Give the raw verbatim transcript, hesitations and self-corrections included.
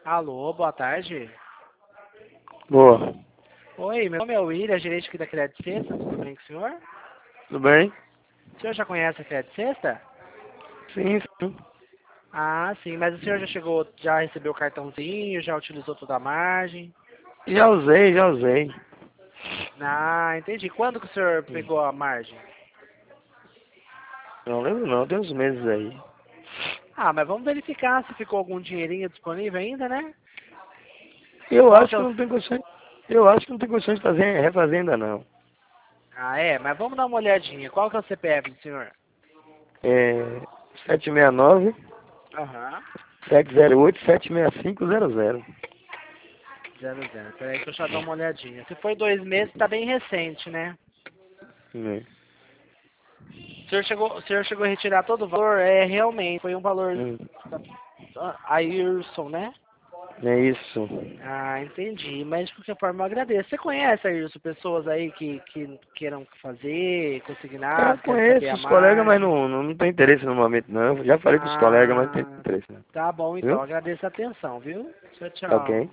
Alô, boa tarde. Boa. Oi, meu nome é William, gerente aqui da Crédito Sexta, tudo bem com o senhor? Tudo bem? O senhor já conhece a Crédito Sexta? Sim, sim. Ah, sim, mas o senhor já chegou, já recebeu o cartãozinho, já utilizou toda a margem? Já usei, já usei. Ah, entendi. Quando que o senhor Hum. pegou a margem? Não lembro não, tem uns meses aí. Ah, mas vamos verificar se ficou algum dinheirinho disponível ainda, né? Eu Qual acho que é que o... não tem condições. Eu acho que não tem condições de fazer refazer ainda não. Ah, é? Mas vamos dar uma olhadinha. Qual que é o C P F do senhor? É sete seis nove, Aham. sete zero oito, sete seis cinco zero zero. Zero, zero. Peraí que eu já dou uma olhadinha. Se foi dois meses, tá bem recente, né? Hum. O senhor chegou, o senhor chegou a retirar todo o valor? É, realmente, foi um valor... Hum. Ayrson, né? É isso. Ah, entendi. Mas de qualquer forma eu agradeço. Você conhece, Ayrson, pessoas aí que, que queiram fazer, É, eu consignado, querem saber conheço a os colegas, mas margem? não, não, não tem interesse no momento não. Eu já falei com os colegas, mas não tem Ah, interesse não. tá bom então. Viu? Agradeço a atenção, viu? Tchau, Ok. tchau.